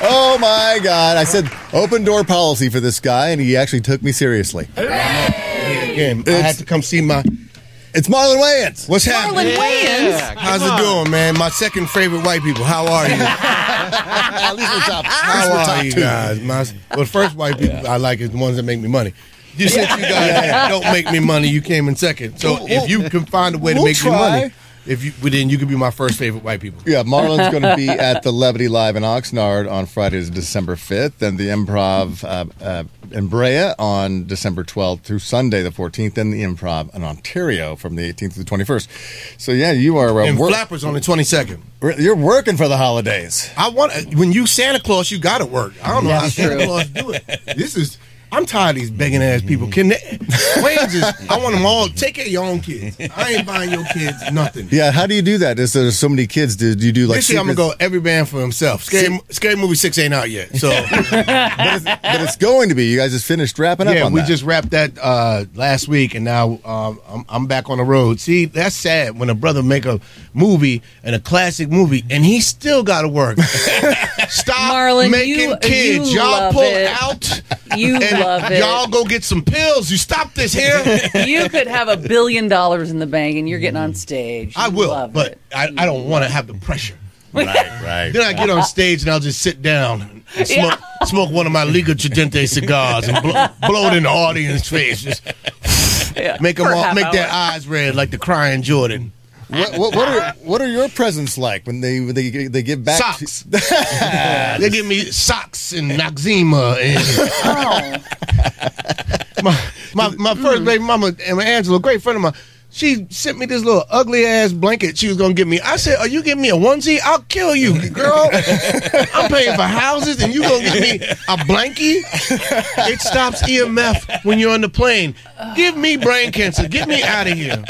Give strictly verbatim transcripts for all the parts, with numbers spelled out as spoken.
Oh, my God. I said open door policy for this guy, and he actually took me seriously. Again, I had to come see my... It's Marlon Wayans. What's happening? Marlon Wayans? Yeah, How's it doing, man? My second favorite white people. How are you? At least we're top. How we're are top you two. guys? My, well, the first white people yeah. I like is the ones that make me money. You said you guys don't make me money. You came in second. So We'll- if you can find a way to we'll make try. me money, if you, well, then you could be my first favorite white people. Yeah, Marlon's going to be at the Levity Live in Oxnard on Friday, December fifth, and the Improv uh, uh, in Brea on December twelfth through Sunday the fourteenth, and the Improv in Ontario from the eighteenth to the twenty-first. So, yeah, you are... Uh, And wor- Flappers on the twenty-second. You're working for the holidays. I want when you Santa Claus, you got to work. I don't know That's how Santa true. Claus do it. This is... I'm tired of these begging ass people. Can they, Wayans is, I want them all. Take care of your own kids. I ain't buying your kids nothing. Yeah, how do you do that? Is there so many kids? Did you do like This year I'm gonna secrets? go every band for himself. Scary, Scary Movie six ain't out yet, so but, it's, but it's going to be. You guys just finished wrapping up yeah, on we that. just wrapped that uh, last week, and now um, I'm, I'm back on the road. See, that's sad when a brother make a movie and a classic movie, and he still got to work. Stop Marlon, making you- kids. you Y'all love pull it. out. You and love it. Y'all go get some pills. You stop this here. You could have a billion dollars in the bank and you're getting on stage. I You will, love but it. I, I don't want to have the pressure. right, right. Then I get on stage and I'll just sit down and smoke, smoke one of my Liga Tridente cigars and blow, blow it in the audience's face. Just Yeah, make them for all, half make hour. their eyes red like the crying Jordan. What, what, what are what are your presents like when they when they they give back? Socks. They give me socks and Noxzema and Oh, my my, my first baby mama and Angela, a great friend of mine. She sent me this little ugly ass blanket she was gonna give me. I said, "Are you giving me a onesie? I'll kill you, girl. I'm paying for houses and you gonna give me a blankie? It stops E M F when you're on the plane. Give me brain cancer. Get me out of here.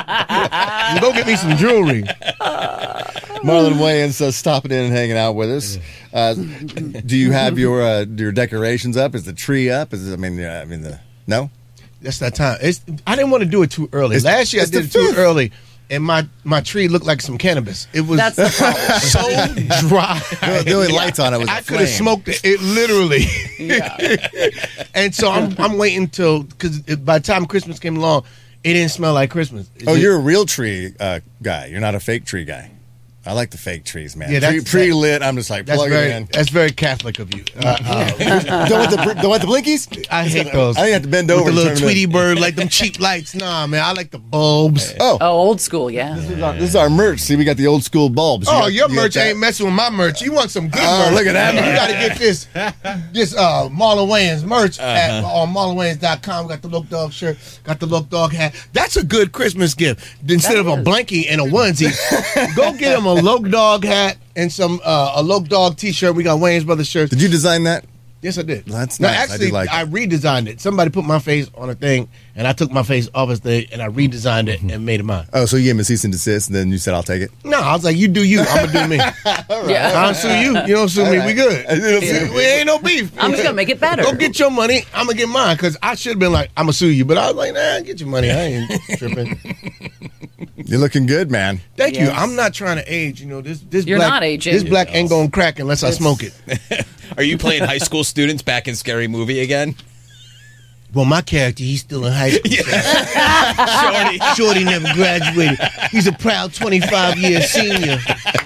Go get me some jewelry. Marlon Wayans uh, stopping in and hanging out with us. Uh, do you have your uh, your decorations up? Is the tree up? Is it, I mean, uh, I mean, the no. That's that time. It's, I didn't want to do it too early. It's- Last year I it's the did it too fifth. early, and my, my tree looked like some cannabis. It was that's the problem. so dry. The only lights on it was I a could have flame. smoked it, it literally. Yeah. And so I'm I'm waiting till because by the time Christmas came along, it didn't smell like Christmas. It Oh, just- you're a real tree uh, guy. You're not a fake tree guy. I like the fake trees, man. Yeah, Tree, that's- pre-lit. I'm just like that's plug very it in. that's very Catholic of you. Uh, uh, don't want the don't want the blinkies. I hate those. I think I have to bend With over the and little turn it Tweety in. bird, like them cheap lights. Nah, man, I like the bulbs. Oh, Oh, old school, yeah. this, is our, this is our merch. See, we got the old school bulbs. You Oh, got- your you got merch that? ain't messing with my merch. You want some good Oh, merch. look at that You merch. got to get this this uh, Marlon Wayans merch at on marlon wayans dot com. Got the Look Dog shirt, got the Look Dog hat. That's a good Christmas gift. Instead That of a is. blankie and a onesie, go get him a Look Dog hat and some uh, a Look Dog t-shirt. We got Wayans Brothers shirts. Did you design that? Yes, I did. That's no, nice. I actually, do like I it. redesigned it. Somebody put my face on a thing, and I took my face off a thing, and I redesigned it and made it mine. Oh, so you gave him a cease and desist, and then you said, "I'll take it." No, I was like, you do you. I'm gonna do me. Yeah. I'll sue you. You don't sue me. We good. You don't sue me. We ain't no beef. I'm just gonna make it better. Go get your money. I'm gonna get mine because I should have been like, I'm gonna sue you, but I was like, nah, get your money. I ain't tripping. You're looking good, man. Thank you. Yes. I'm not trying to age. You know this. This You're black, not aging. This black ain't gonna crack unless I smoke it. Are you playing high school students back in Scary Movie again? Well, my character, he's still in high school. Shorty. Shorty never graduated. He's a proud twenty-five year senior.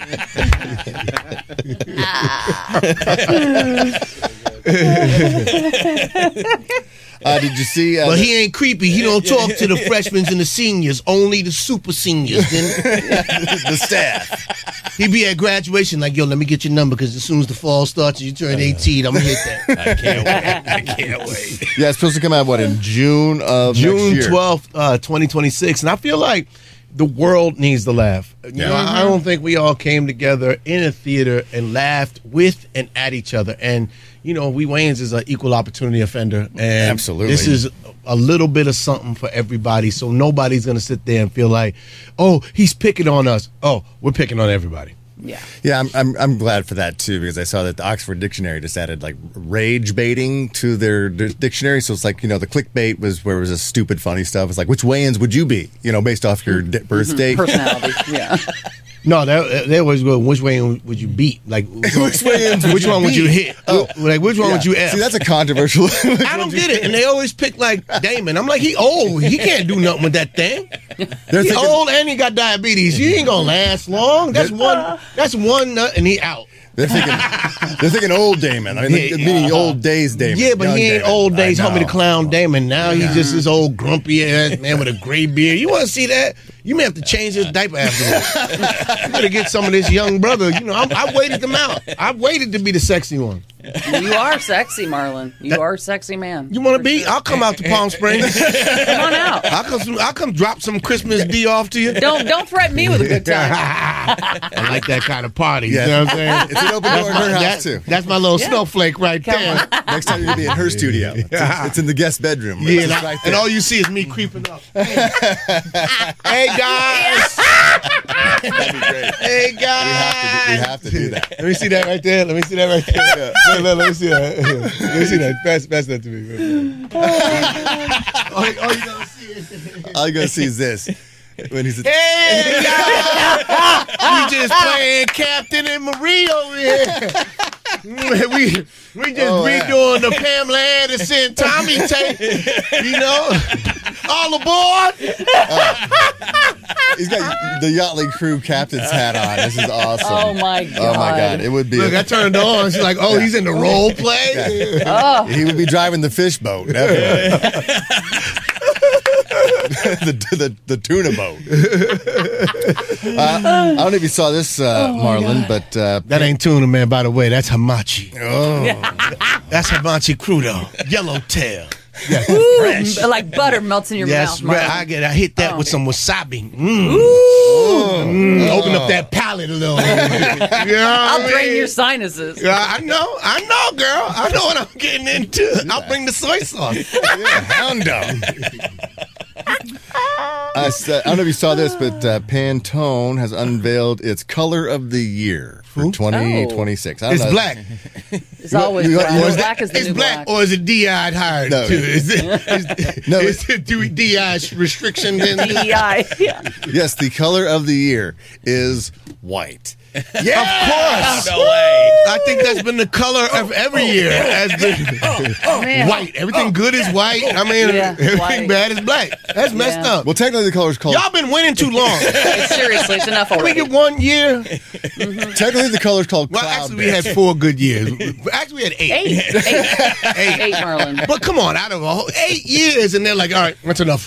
Uh, did you see? Uh, But he ain't creepy. He don't talk to the freshmen and the seniors. Only the super seniors. Then the staff. he be at graduation like, yo, let me get your number because as soon as the fall starts and you turn eighteen, I'm gonna hit that. I can't wait. I can't wait. Yeah, it's supposed to come out what in June of next June year. twelfth, uh, twenty twenty-six. And I feel like the world needs to laugh. You Yeah. know, I don't think we all came together in a theater and laughed with and at each other. And, you know, we Wayans is an equal opportunity offender. And Absolutely. this is a little bit of something for everybody. So nobody's going to sit there and feel like, oh, he's picking on us. Oh, we're picking on everybody. Yeah. Yeah, I'm, I'm I'm glad for that too because I saw that the Oxford Dictionary just added like rage baiting to their d- dictionary. So it's like, you know, the clickbait was where it was a stupid funny stuff. It's like, which Wayans would you be? You know, based off your d- birth date. Personality. Yeah. No, they, they always go, which way would you beat? Like, Which way would which you one would you beat? hit? Oh. Like, which one Yeah. would you F? See, that's a controversial. I don't get it. And they always pick, like, Damon. I'm like, he old. He can't do nothing with that thing. They're He thinking- old and he got diabetes. He ain't going to last long. That's one That's one nut and he out. They're thinking, they're thinking old Damon. I mean, they're Yeah. meaning old days Damon. Yeah, but young he ain't Damon. old days, I homie the know. clown Damon. Now he's just this old grumpy ass man with a gray beard. You want to see that? You may have to change his diaper afterwards. You better get some of this young brother. You know, I'm, I waited them out. I waited to be the sexy one. You are sexy, Marlon. You are a sexy man. You want to be? I'll come out to Palm Springs. Come on out. I'll come. I'll come drop some Christmas D off to you. Don't don't threaten me with a good time. I like that kind of party. You Yeah. know what I'm saying? It's an open door in her That- house too. That's my little snowflake right Come there. Next time you're gonna be in her studio. It's, in, it's in the guest bedroom. Yeah, It's and, I- right and there. all you see is me creeping up. Hey guys. That'd be great. Hey We guys. have, to do, we have to do that. Let me see that right there. Let me see that right there. Look, look, let me see that. Let me see that. Pass, pass that to me. all, all you gotta see is. All you gonna see is this when he's. Hey guys. We just playing Captain and Marie over here. We we just Oh, yeah. redoing the Pamela Anderson Tommy tape. You know, all aboard. He's got the Yachtly Crew captain's hat on. This is awesome. Oh my god. Oh my God! It would be. Look, I turned on. She's like, "Oh, he's in the role play." He would be driving the fish boat. Definitely. the, the the tuna boat. Uh, I don't know if you saw this, uh, Marlon, but uh, That ain't tuna, man. By the way, that's hamachi. oh, That's hamachi crudo, yellowtail. Yeah, Ooh, like butter melts in your yes, mouth. right. Marlon. I get. I hit that Oh. with some wasabi. Mm. Mm. Open up that palate a little. You know what I'll I drain mean? your sinuses. Yeah, I know, I know, girl. I know what I'm getting into. I'll bring the soy sauce. yeah, hound dog. I, said, I don't know if you saw this, but uh, Pantone has unveiled its color of the year for twenty twenty-six. I don't It's know. black. It's always you- black. you- is Black is the It's new black, black. or is it D I hired No. too? Is it, is, No, is it do D I restrictions in D E I. Yeah. Yes, the color of the year is white. Yeah, of course. No way. I think that's been the color of every year. Has been Oh man. white. Everything good is white. I mean, Yeah, everything white. bad is black. That's messed Yeah. up. Well, technically, the color is called. Y'all been winning too long. Like, seriously, it's enough we already. get one year. Technically, the color is called Well, cloud. actually, we had four good years. Actually, we had eight. Eight. Eight. Eight. Eight, Marlon. But come on, out of a whole eight years, and they're like, all right, that's enough.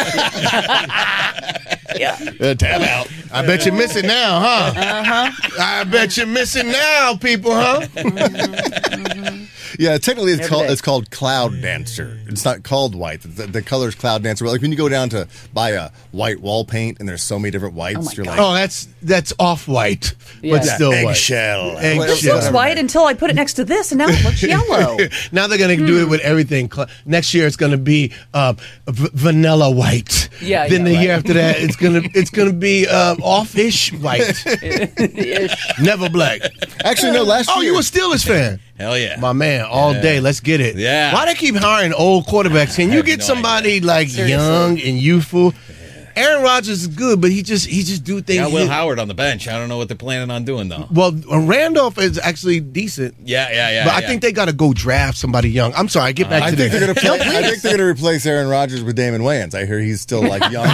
Yeah. Uh, tab out. I bet you miss it now, huh? Uh-huh. I bet you miss it now, people, huh? Yeah, technically, it's Every called day. it's called Cloud Dancer. It's not called white. The, the color is Cloud Dancer. Like when you go down to buy a white wall paint, and there's so many different whites, Oh my you're God. like, Oh, that's that's off white, Yeah. but still white. eggshell. Eggshell. This looks white until I put it next to this, and now it looks yellow. Now they're gonna do it with everything. Cl- Next year it's gonna be uh, v- vanilla white. Yeah, Then yeah, the right. year after that it's gonna it's gonna be um, off-ish white, Ish. never black. Actually, no. Last Oh, year, you a Steelers fan? Hell yeah. My man, all day. Let's get it. Yeah. Why they keep hiring old quarterbacks? Can you have get no somebody like Seriously. young and youthful? Aaron Rodgers is good, but he just he just do things. Got Will he- Howard on the bench. I don't know what they're planning on doing though. well, Randolph is actually decent. Yeah, yeah, yeah. But I yeah. think they got to go draft somebody young. I'm sorry, get back I to think the. they're gonna. Play, I think they're gonna replace Aaron Rodgers with Damon Wayans. I hear he's still like young.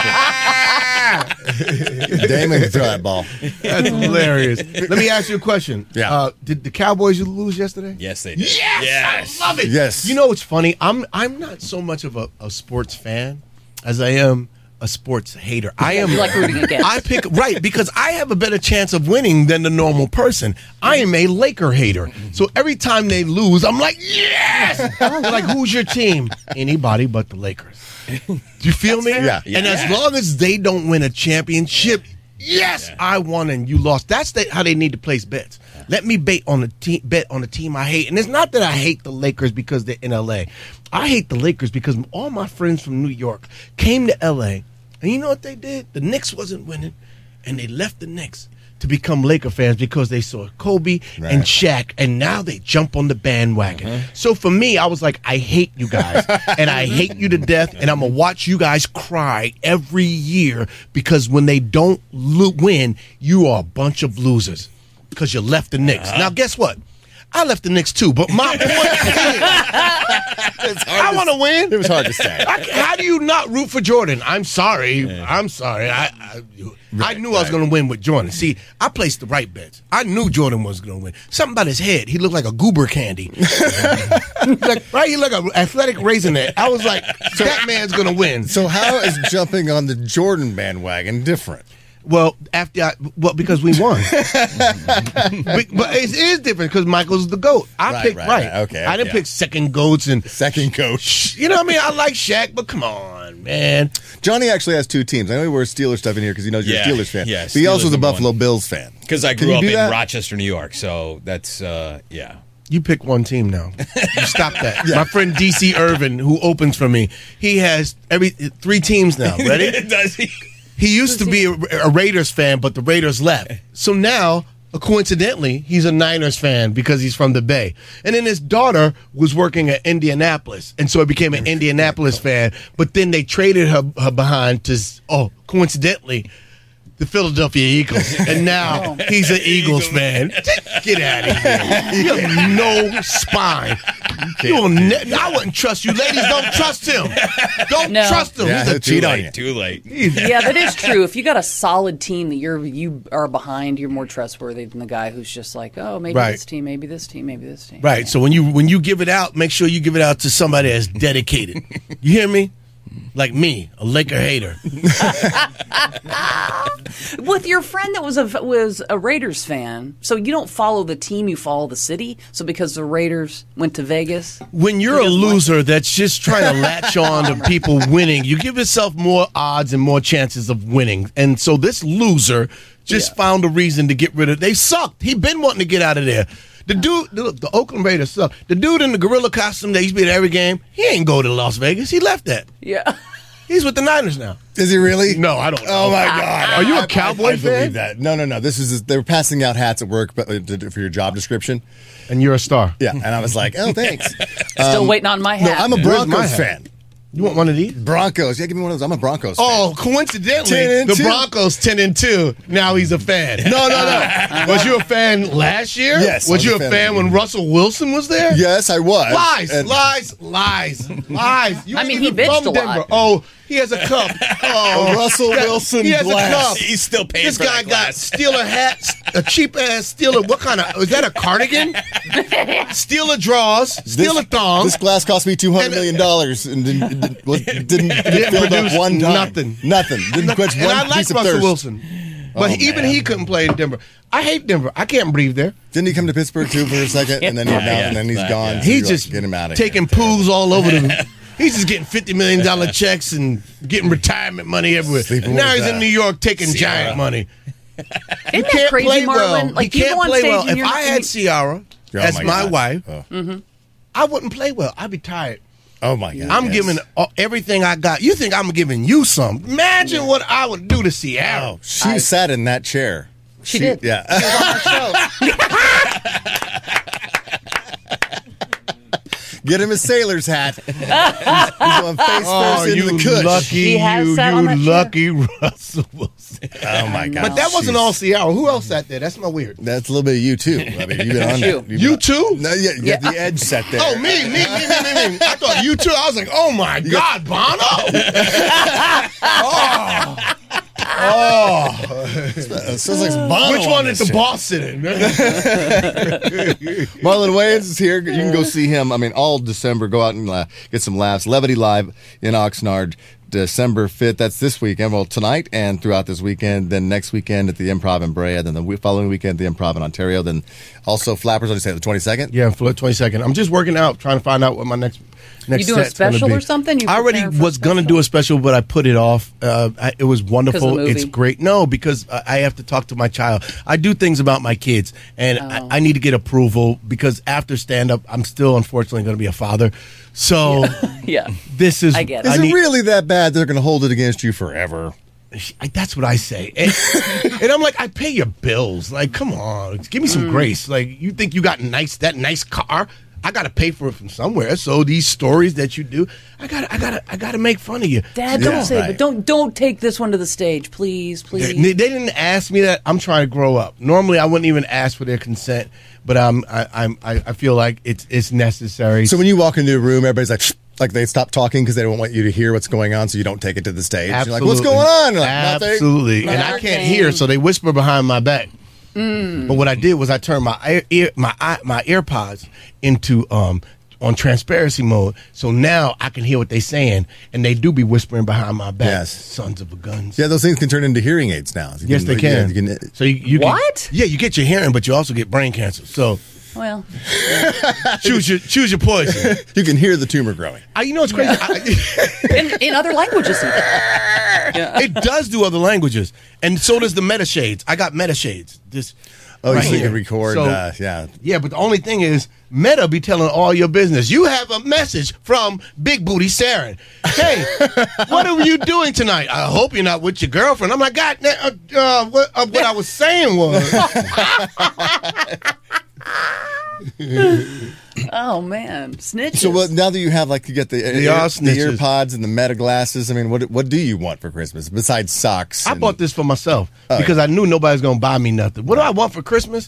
Damon can throw that ball. That's hilarious. Let me ask you a question. Yeah. Uh, did the Cowboys lose yesterday? Yes, they did. Yes, Yes. I love it. Yes. You know what's funny? I'm I'm not so much of a, a sports fan as I am a sports hater. I am You like rooting against. I pick right because I have a better chance of winning than the normal person. I am a Laker hater. So every time they lose, I'm like, yes. Like, who's your team? Anybody but the Lakers. Do you feel me? Yeah. And as long as they don't win a championship, yes, I won and you lost. That's the, how they need to place bets. Let me bet on the team, bet on the team I hate. And it's not that I hate the Lakers because they're in L A. I hate the Lakers because all my friends from New York came to L A. And you know what they did? The Knicks wasn't winning, and they left the Knicks to become Laker fans because they saw Kobe Right. and Shaq, and now they jump on the bandwagon. Uh-huh. So for me, I was like, I hate you guys, and I hate you to death, and I'm going to watch you guys cry every year because when they don't lo- win, you are a bunch of losers because you left the Knicks. Uh-huh. Now, guess what? I left the Knicks too, but my point is, I want to win. It was hard to say. I, how do you not root for Jordan? I'm sorry. I'm sorry. I I, I knew I was right. going to win with Jordan. See, I placed the right bets. I knew Jordan was going to win. Something about his head. He looked like a goober candy. like, right? He looked like an athletic raisinette. I was like, that man's going to win. So how is jumping on the Jordan bandwagon different? Well, after I, well, because we won. but, but it is different because Michael's the GOAT. I Right, picked right, right. right. Okay, I didn't yeah. pick second GOATs and Second coach. you know what I mean? I like Shaq, but come on, man. Johnny actually has two teams. I know he wears Steelers stuff in here because he knows you're Yeah, a Steelers fan. yeah, but he also Steelers is a number Buffalo one. Bills fan. Because I Can grew you up do in that? Rochester, New York, so that's uh, yeah. You pick one team now. You stop that. My friend D C Irvin, who opens for me, he has every three teams now. Ready? Does he? He used to be a, a Raiders fan, but the Raiders left. So now, uh, coincidentally, he's a Niners fan because he's from the Bay. And then his daughter was working at Indianapolis, and so he became an Indianapolis fan. But then they traded her, her behind to, oh, coincidentally, the Philadelphia Eagles. And now he's an Eagles fan. Get out of here. You have no spine. You will ne- I wouldn't trust you. Ladies, don't trust him. Don't No. trust him. Yeah, He's a he'll cheat on late, you. Too late. Yeah, that is true. If you got a solid team that you're you are behind, you're more trustworthy than the guy who's just like, oh, maybe Right. this team, maybe this team, maybe this team. Right. So when you when you give it out, make sure you give it out to somebody that's dedicated. You hear me? Like me, a Laker hater. With your friend that was a was a Raiders fan, so you don't follow the team, you follow the city. So because the Raiders went to Vegas, When you're He a doesn't like- loser that's just trying to latch on to people winning, you give yourself more odds and more chances of winning. And so this loser just Yeah. found a reason to get rid of. They sucked. He been wanting to get out of there. The dude, look, the Oakland Raiders suck. The dude in the gorilla costume that used to be at every game, he ain't go to Las Vegas. He left that. yeah. He's with the Niners now. Is he really? No, I don't know. Oh my God! Are you a I- I- Cowboy I, fan? believe that. No, no, no. This is they were passing out hats at work, but uh, to- for your job description. And you're a star. Yeah, and I was like, oh, thanks. Still waiting on my No, hat. I'm a Where's my Broncos hat? fan. You want one of these? Broncos. Yeah, give me one of those. I'm a Broncos fan. Oh, coincidentally, ten and the two. Broncos ten and two. Now he's a fan. No, no, no. Was you a fan last year? Yes, I Was was you a a fan. fan when Russell Wilson was there? Yes, I was. Lies, And- lies, lies, lies. You I ain't mean, he even bitched from a lot. Denver. Oh, he has a cup. Oh, A Russell that- Wilson He has glass. a cup. He's still paying This for guy that got glass. Steeler hat, a cheap ass Steeler. What kind of? Is that a cardigan? Steeler drawers, Steeler thongs. This glass cost me two hundred And- million dollars and didn't didn't, was- didn't, didn't fill up produce one time. nothing. Nothing. Didn't quench and one I like piece of Russell thirst. Wilson. But Oh, even man. he couldn't play in Denver. I hate Denver. I can't breathe there. Didn't he come to Pittsburgh too for a second, and then he, Yeah, now, yeah. and then he's Yeah. gone? Yeah. So He's you're like, just get him out of taking here. poos all over the. He's just getting fifty million dollar checks and getting retirement money everywhere. Sleeping And now with he's that. in New York taking Ciara. giant money. Isn't Can't that crazy, play Marlon? well. Like he you can't go on play stage well. and If you're I not, had Ciara Oh, as my my God. wife, Oh. I wouldn't play well. I'd be tired. Oh my God! I'm yes. giving all, everything I got. You think I'm giving you some? Imagine what I would do to Ciara. Oh, she sat in that chair. She did. Yeah. She was on our show. Get him a sailor's hat. he's, he's on face Oh, first into you the cush. lucky He has you, sat on that you chair. lucky Russell Wilson. Oh my God! But that wasn't Jeez. all Ciara. Who else sat there? That's my weird. That's a little bit of you too. I mean, you've been on You. that. You've You been- too? No, yeah, you got Yeah. the edge set there. Oh, me, me, me, me, me, me. I thought you too. I was like, oh my God, Bono. It sounds like Bono Which one this is the shit. boss sitting? Marlon Wayans is here. You can go see him. I mean, all December. Go out and uh, get some laughs. Levity Live in Oxnard, December fifth. That's this weekend. Well, tonight and throughout this weekend. Then next weekend at the Improv in Brea. Then the we- following weekend at the Improv in Ontario. Then also Flappers. What did you say? The twenty-second? Yeah, for twenty second. I'm just working out, trying to find out what my next next You doing a set's gonna special be. or something? You I already preparing for a was gonna special? do a special, but I put it off. Uh, I, it was wonderful. movie? It's great. No, because I I have to talk to my child. I do things about my kids, and Oh. I, I need to get approval because after stand up, I'm still unfortunately going to be a father. So Yeah. this is. I get it. Is I it need- really that bad? They're going to hold it against you forever. She, I, that's what I say. And, and I'm like, I pay your bills. Like, come on. Give me some Mm. grace. Like, you think you got nice that nice car? I got to pay for it from somewhere. So these stories that you do, I got I got to I got to make fun of you. Dad, Yeah, don't say right. but don't don't take this one to the stage, please, please. They, they didn't ask me that. I'm trying to grow up. Normally, I wouldn't even ask for their consent, but um, I, I'm I, I feel like it's it's necessary. So when you walk into a room, everybody's like, Shh, like they stop talking because they don't want you to hear what's going on, so you don't take it to the stage. You're like, what's going on? You're like, nothing. Absolutely, and I can't hear, so they whisper behind my back. Mm. But what I did was I turned my ear, ear my eye- my AirPods into um on transparency mode, so now I can hear what they're saying, and they do be whispering behind my back. Yes. Sons of a guns. Yeah, those things can turn into hearing aids now. You Yes, they can. yeah, you can- So you, you can- What? yeah, you get your hearing, but you also get brain cancer. So Well, choose your choose your poison. you can hear the tumor growing. I, you know what's crazy? I, in, in other languages. Yeah. it does do other languages, and so does the Meta Shades. I got Meta Shades. This. Oh, right so you here. can record. So- uh, yeah. Yeah, but the only thing is, Meta be telling all your business. You have a message from Big Booty Saren. Hey, what are you doing tonight? I hope you're not with your girlfriend. I'm like, God, uh, uh, what, uh, what I was saying was. Oh man, snitches. So well, now that you have like you get the, They ear, are the snitches. ear pods and the Meta glasses, I mean, what what do you want for Christmas besides socks? I and- bought this for myself Oh, because I knew nobody's going to buy me nothing. What do I want for Christmas?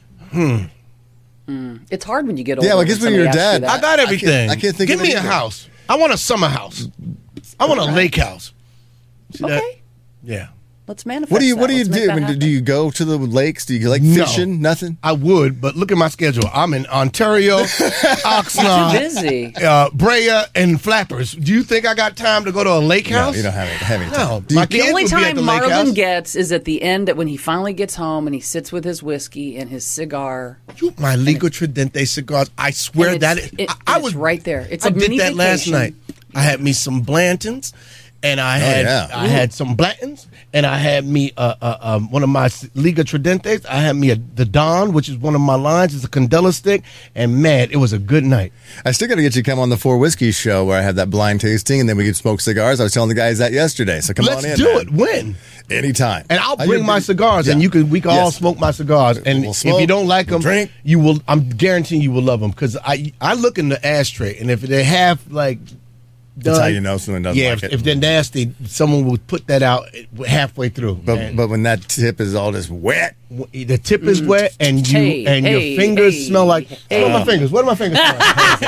It's hard when you get older. Yeah, well, I guess when somebody you're asks you dad, that. I got everything. I can't think Give of it me a either. house. I want a summer house. I want a lake house. See that? Okay, Yeah. let's manifest. What do you that. What do you Let's make do? that I mean, do happen. you go to the lakes? Do you like No. fishing? Nothing. I would, but look at my schedule. I'm in Ontario, Oxnard, Too busy. uh, Brea, and Flappers. Do you think I got time to go to a lake No, house? you don't have it. Have any time. No, Do you- my The kids only would be at time the lake Marlon house. gets is at the end when he finally gets home and he sits with his whiskey and his cigar. You- my Liga Tridente cigars. I swear And that it's- is, it- I, I it's was right there. It's I a did mini that last vacation. night. I had me some Blantons, and I had yeah. I had some Blantons, and I had me uh, uh, um, one of my Liga Tridentes. I had me a, the Don, which is one of my lines. It's a Candela stick, and man, it was a good night. I still got to get you to come on the Four Whiskeys show where I have that blind tasting, and then we could smoke cigars. I was telling the guys that yesterday, so come Let's on in. do man. it. When? Anytime. And I'll I bring do- my cigars, and Yeah. you can we can all Yes. smoke my cigars. And We'll if smoke, you don't like we'll them, drink. you will. I'm guaranteeing you will love them because I I look in the ashtray, and if they have like. That's done- how you know someone doesn't yeah, like if, it. if they're nasty, someone will put that out halfway through. But And but when that tip is all just wet, w- the tip is wet, and you Hey, and hey, your fingers hey, smell like. hey. What are my fingers? What are my fingers smell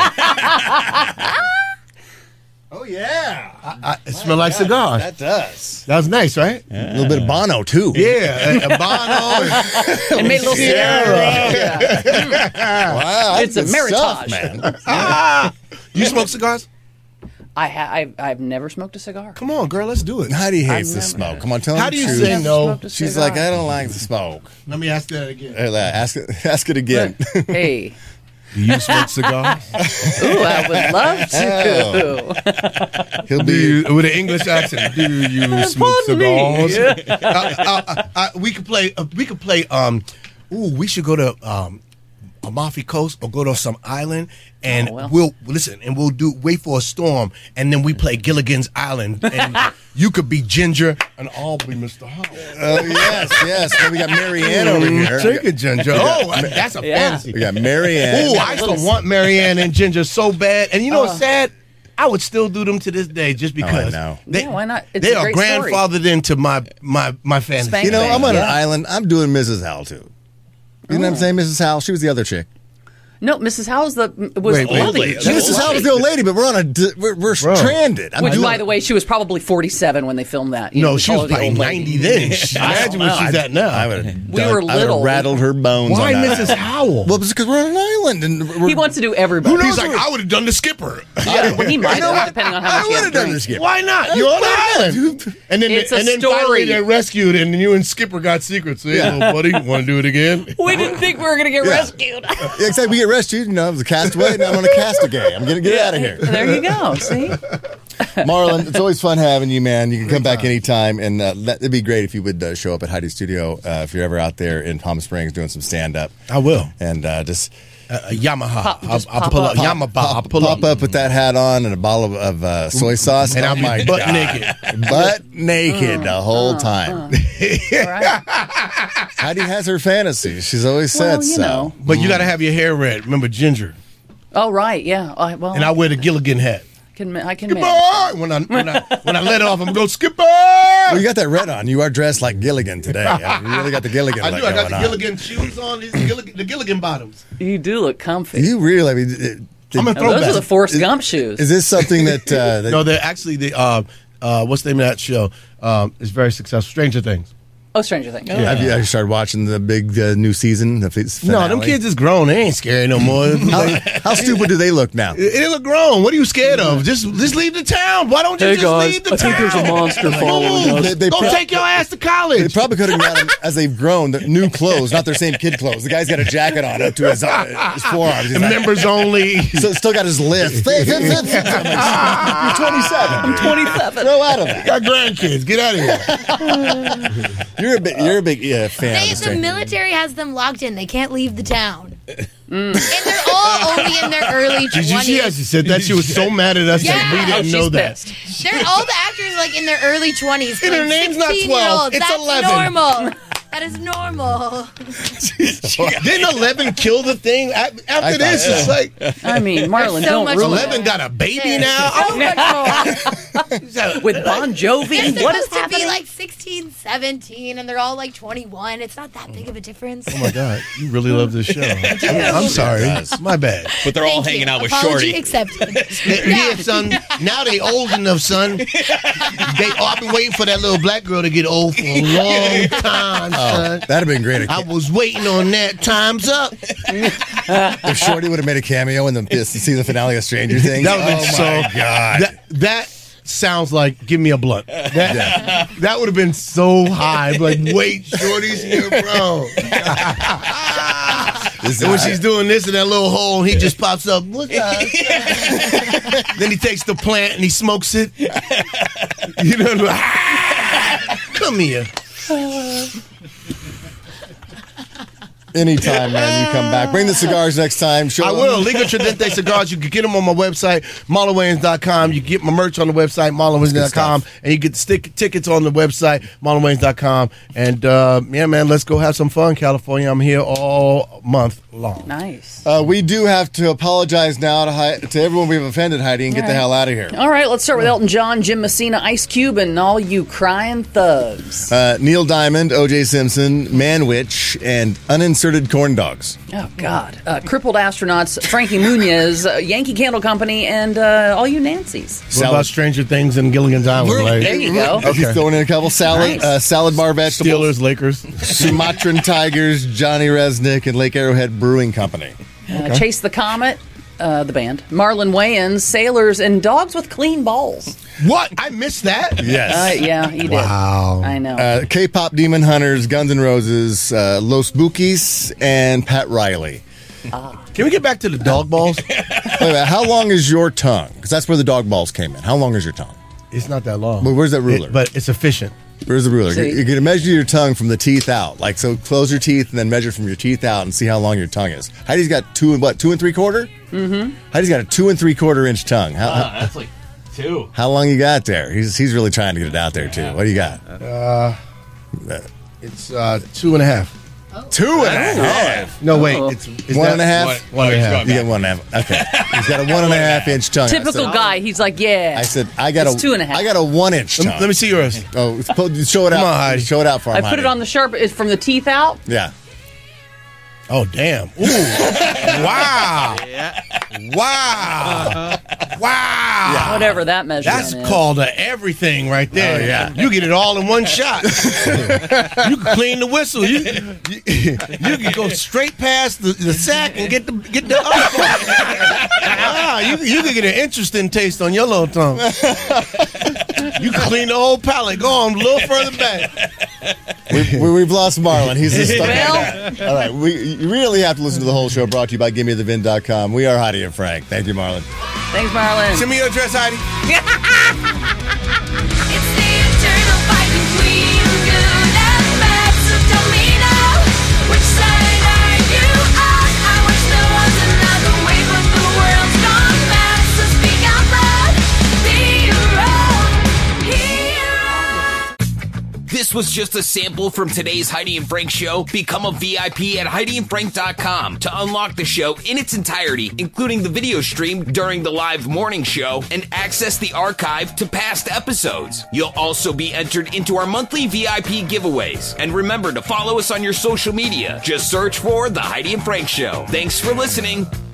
like? oh yeah, I, I smell like cigars. That, that does. was nice, right? A little bit of Bono too. Yeah, a, a Bono. and- And made a little Sierra. Yeah. Wow, It's a that's good stuff, Meritage. man. You smoke cigars? I ha- I've, I've never smoked a cigar. Come on, girl, let's do it. Heidi hates I've the never- smoke. Come on, tell How her do the you truth. say Never no? smoked a She's cigar. like, I don't like the smoke. Let me ask that again. Hey, la- Ask it. Ask it again. Hey, Do you smoke cigars? ooh, I would love to. He'll Do be. you, with an English accent, do you smoke Pardon me. cigars? uh, uh, uh, uh, we could play. Uh, we could play. Um, ooh, we should go to um, Amalfi Coast or go to some island, and Oh, well. we'll listen. And we'll do wait for a storm, and then we play Gilligan's Island, and you could be Ginger, and I'll be Mister Howard. Oh yes, yes. Then we got Marianne over here. Take it, Ginger. Oh, that's a Yeah. fantasy. We got Marianne. Ooh, I used to want Marianne and Ginger so bad, and you know what's sad? I would still do them to this day just because. know. They, Yeah, why not? It's they a are great story. grandfathered into my my my fantasy. Spank You know, I'm on an Yeah. island. I'm doing Missus Howell too. You know what I'm saying? Missus Howell. She was the other chick. No, Missus Howell's the was Wait, wait, oldie. wait. She was Missus old Howell was lady. the old lady, but we're on a di- we're, we're Bro. stranded. I'm Which, doing- by the way, she was probably forty-seven when they filmed that. You know, No, we she call was her the probably old lady. ninety then. Imagine where she's at now. I would have. We were I would have little. rattled her bones. Why on that. Missus Howell? Well, it's because we're on an island and we're, He wants to do everybody. He's like, I would have done the skipper. Yeah, well, he might You know have, what? depending on how I much he would had have to done drink. this. Skip. Why not? You're on the island. And then, It's a and then story. finally they rescued, and you and Skipper got secrets. Hey, Yeah. little buddy, want to do it again? We didn't think we were going to get Yeah. rescued. Yeah, except we get rescued. You know, I was a castaway. Now I'm on a castaway. I'm gonna get out of here. There you go. See? Marlon, it's always fun having you, man. You can come back anytime, and uh, that, it'd be great if you would uh, show up at Heidi's studio uh, if you're ever out there in Palm Springs doing some stand up. I will. And uh, just a, a Yamaha. Pop- I'll, just I'll pop pull up. up. Yamaha. I'll Pop, pull pop up. up with that hat on and a bottle of, of uh, soy sauce. And oh I'll be my butt God. naked. Butt naked the whole time. All right. Heidi has her fantasy. She's always said Well, you so. know. But you got to have your hair red. Remember ginger. Oh, right. Yeah. I, well, And I wear the Gilligan hat. can, I can Skipper! manage. When I when I when I let it off, I'm going Skipper. Well, you got that red on. You are dressed like Gilligan today. You really got the Gilligan I look do. I got going the on. Gilligan shoes on. These Gilligan, the Gilligan bottoms. You do look comfy. You really, I mean, it, I'm a Now, throwback. those are the Forrest Gump shoes. is this something that, uh, that No, they're actually the uh, uh, what's the name of that show? Um, it's very successful. Stranger Things. Oh, Stranger Things. yeah, have you, have you started watching the big uh, new season? The f- No, finale? them kids is grown. They ain't scary no more. How, how stupid do they look now? They look grown. What are you scared of? Just just leave the town. Why don't you Hey, just guys, leave the I town? think there's a monster following Move. us. They- they Go pro- take your ass to They college. probably could have gotten, as they've grown, the new clothes, not their same kid clothes. The guy's got a jacket on up to his, uh, his forearms. He's like, Members only. so, still got his list. You're twenty-seven. I'm twenty-seven. Throw out of that. Got grandkids. Get out of here. You're a big, you're a big yeah, fan They, of the the Stranger. military has them locked in. They can't leave the town. And they're all only in their early Did you see how she twenties. said that? She was so mad at us that Yeah. we Oh, didn't she's know that. pissed. They're all the actors like in their early twenties. And her like name's not sixteen twelve, year olds. it's That's eleven. normal. That is normal. Didn't eleven kill the thing? A- After I this, thought it's so. like I mean, Marlon, so don't much ruin eleven got a baby now. So much more. it. With Bon Jovi. They're What is supposed to happening? be like sixteen, seventeen, and they're all like twenty-one. It's not that big of a difference. Oh my God, you really love this show. I'm, I'm sorry, my bad. But they're all Thank hanging you. out with Apology Shorty. accepted. Yeah, son. Now they old enough, son. They, oh, I've been waiting for that little black girl to get old for a long time, son. That'd have been great. I was waiting on that. Time's up. If Shorty would have made a cameo in the to see the finale of Stranger Things. That would have been oh so. my God. That, that sounds like give me a blunt. That that would have been so high. Like, wait, Shorty's here, bro. This is- And when she's doing this in that little hole, he just pops up. What's up? Then he takes the plant and he smokes it. You know, like, come here. Anytime, man, you come back. Bring the cigars next time. Show I them. will. Liga Tridente cigars. You can get them on my website, marlon wayans dot com. You can get my merch on the website, marlon wayans dot com. And you get the stick tickets on the website, marlon wayans dot com. And uh, yeah, man, let's go have some fun, California. I'm here all month long. Nice. Uh, we do have to apologize now to, Hi- to everyone we've offended, Heidi, and get All the right. hell out of here. All right, let's start with Elton John, Jim Messina, Ice Cube, and all you crying thugs. Uh, Neil Diamond, O J Simpson, Manwich, and uninserted corn dogs. Oh, God. Uh, crippled astronauts, Frankie Muniz, uh, Yankee Candle Company, and uh, all you Nancys. What about Stranger Things and Gilligan's Island? Like, There you go. Okay. He's throwing in a couple salad, Nice. uh, salad bar vegetables. Steelers, Lakers. Sumatran Tigers, Johnny Resnick, and Lake Arrowhead Brewing Company. Uh, Chase the Comet, uh, the band, Marlon Wayans, Sailors, and Dogs with Clean Balls. What? I missed that? Yes. Uh, yeah, he did. Wow. I know. Uh, K-pop Demon Hunters, Guns N' Roses, uh, Los Bookies, and Pat Riley. Can we get back to the dog balls? Wait a minute, how long is your tongue? Because that's where the dog balls came in. How long is your tongue? It's not that long. Well, where's that ruler? It- but it's efficient. Where's the ruler? See? You're going to measure your tongue from the teeth out. Like, so close your teeth and then measure from your teeth out and see how long your tongue is. Heidi's got two and what, two and three quarter? Mm-hmm. Heidi's got a two and three quarter inch tongue. How, how, That's like two. how long you got there? He's he's really trying to get it out there, too. What do you got? It's uh, two and a half. Two and a half. No, wait. It's, is One that- and a half? What? One and a Oh, he's half. going You back. get one and a half. Okay. He's got a one and a half inch tongue. I Typical said- guy. He's like, yeah. I said, I got It's a two and a half. I got a one inch tongue. Let me, let me see yours. Oh, it's po- show it out. Come on, Heidi. Show it out for him. I put it Heidi. on the sharp. It's from the teeth out. Yeah. Oh, damn. Ooh. Wow. Wow. Wow. Whatever that measurement That's is. called a everything right there. Oh, yeah. You get it all in one shot. You can clean the whistle. You, you, you can go straight past the, the sack and get the get the other part. Ah, you, you can get an interesting taste on your little tongue. You can clean the whole palate. Go on a little further back. we, we, we've lost Marlon. He's just stuck. Well- All right. We, you really have to listen to the whole show brought to you by Gimme The Vin dot com. We are Heidi and Frank. Thank you, Marlon. Thanks, Marlon. Send me your address, Heidi. It's the eternal fight between good and bad, so tell me now, which side are you on? I wish there was a was just a sample from today's Heidi and Frank show. Become a V I P at Heidi and Frank dot com to unlock the show in its entirety, including the video stream during the live morning show, and access the archive to past episodes. You'll also be entered into our monthly V I P giveaways. And remember to follow us on your social media. Just search for The Heidi and Frank Show. Thanks for listening.